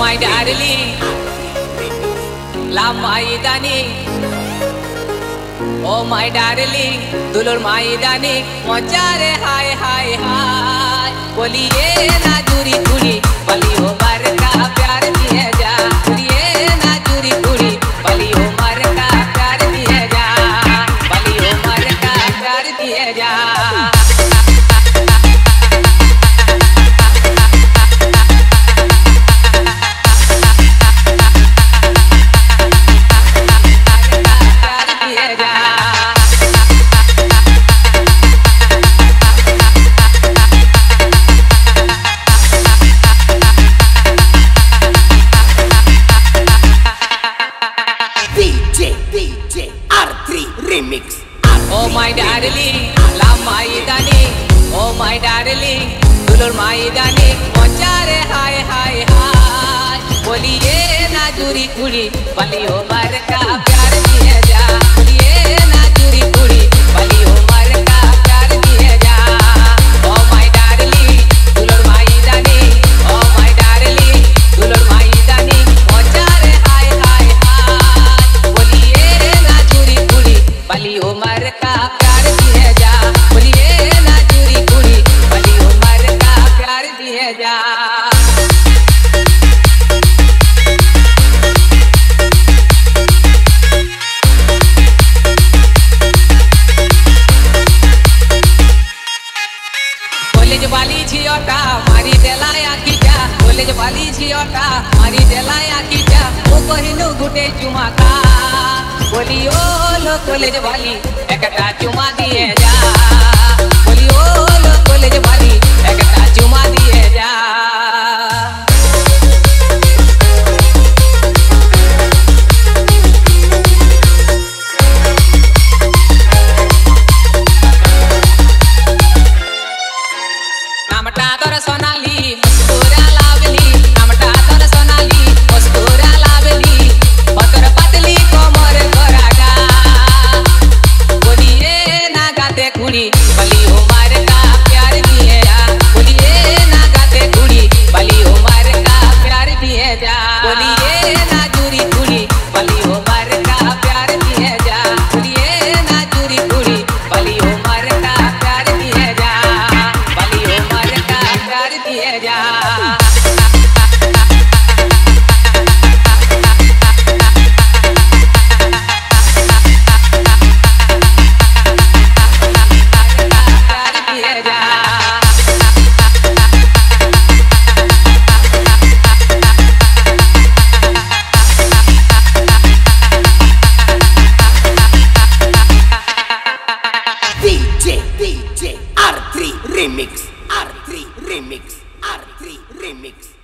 my darling, love my darling. Oh my darling, dulur my darling, मोचारे हाय हाय हाय, बोलिए ना जुरी कुड़ी, बली हो मर का प्यार दिए जा, बोलिए ना जुरी कुड़ी, बली हो मर का प्यार दिए जा, बली हो मर का प्यार दिए जा। Remix. Oh my darling, love my darling. Oh my darling, dulur my darling. मोचारे हाय हाय हाय, बोलिए ना जुरी कुड़ी, बली हो मर का प्यार दिए जा, बोलिए ना जुरी कुड़ी, बली हो मर का प्यार दिए जा। Oh my darling, dulur my darling. Oh my darling, dulur my darling. मोचारे हाय हाय हाय, बोलिए ना जुरी कुड़ी, बली हो मर का प्यार दिए जा, बोलिए ना जुरी कुड़ी, बली हो मर का प्यार दिए जा। कॉलेज वाली झियोटा मारी देलाया कीटा, कॉलेज वाली झियोटा मारी देलाया कीटा, वो कहिनु गुटे चुमा का, बोली ओ लो कॉलेज वाली एकटा चुमा दिए जा, बोली ओ लो कॉलेज वाली एकटा चुमा दिए जा। नामटा तोर सोनाली मस्तूरा लावली, नामटा तोर सोनाली मस्तूरा लावली, पतर पतली कोमर गोरागा, बोलिए ना गाते कुड़ी, बली हो मर का प्यार दिए जा, बोलिए ना गाते कुड़ी, बली हो मर का प्यार दिए जा, बोलिए ना जुरी कुड़ी, बली हो मर का प्यार दिए जा, बोलिए ना जुरी कुड़ी, बली हो मर का प्यार दिए जा, बली हो मर का प्यार दिए जा। DJ R3 Remix. R3 Remix. R3 Remix.